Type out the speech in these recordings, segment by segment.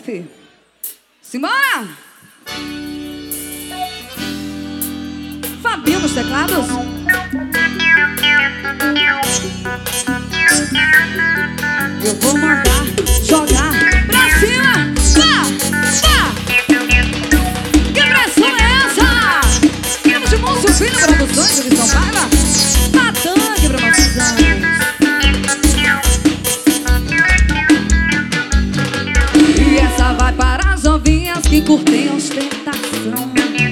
fi. Simbora! Fabinho nos teclados. Eu vou mandar jogar pra cima. Vá, vá. Que pressão é essa? Temos de Múcio Filho Produções de São Paulo. Tanque Promoções. E essa vai para as novinhas que curtem ostentação.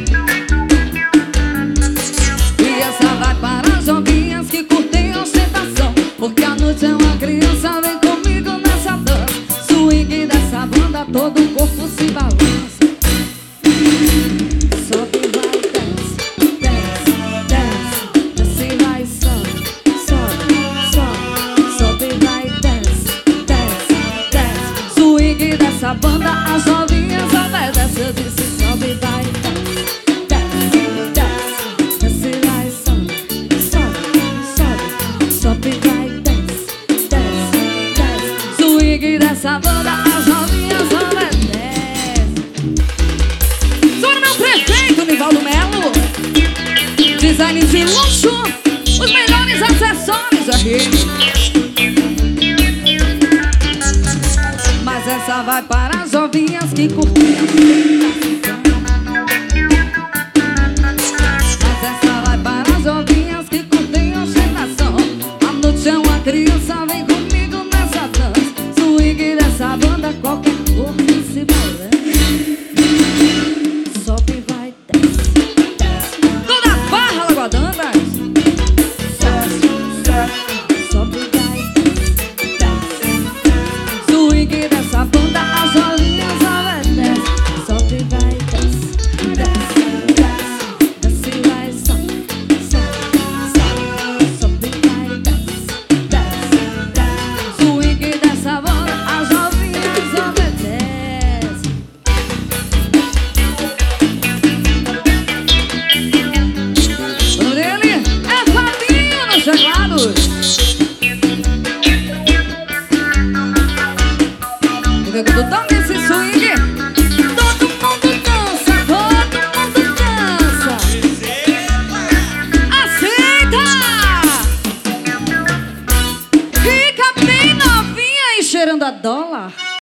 E essa vai para as novinhas que curtem ostentação. Porque a noite é uma criança, vem comigo nessa dança. Swing dessa banda, todo o corpo se balança. Sobe, vai, desce, desce, desce. Desce, vai, sobe, sobe, sobe. Sobe, vai, desce, desce, desce. Swing dessa banda, as novinhas obedecem. Eu disse sobe, vai, desce, desce, desce. Desce, vai, sobe, sobe, sobe. Sobe, vai, desce, desce, desce. Swing dessa banda, as novinhas obedecem. Sou meu prefeito, Nivaldo Melo. Design de luxo, os melhores acessórios aqui. Mas essa vai para as novinhas que curtem a ostentação. Mas essa vai para as novinhas que curtem a ostentação. A noite é uma criança, vem comigo nessa dança. Swing dessa banda, qualquer corpo se balança. Sobe, vai, desce, desce. Toda a barra, Lagoadandas. Sobe, vai, desce, desce. Swing dessa banda, as olhinhas obedecem. Sobe, vai, desce, desce, desce. Desce, vai, sobe, sobe, sobe. Sobe, vai, desce, desce, desce. Swing dessa banda, as olhinhas obedecem. O nome dele é Fabinho nos teclados.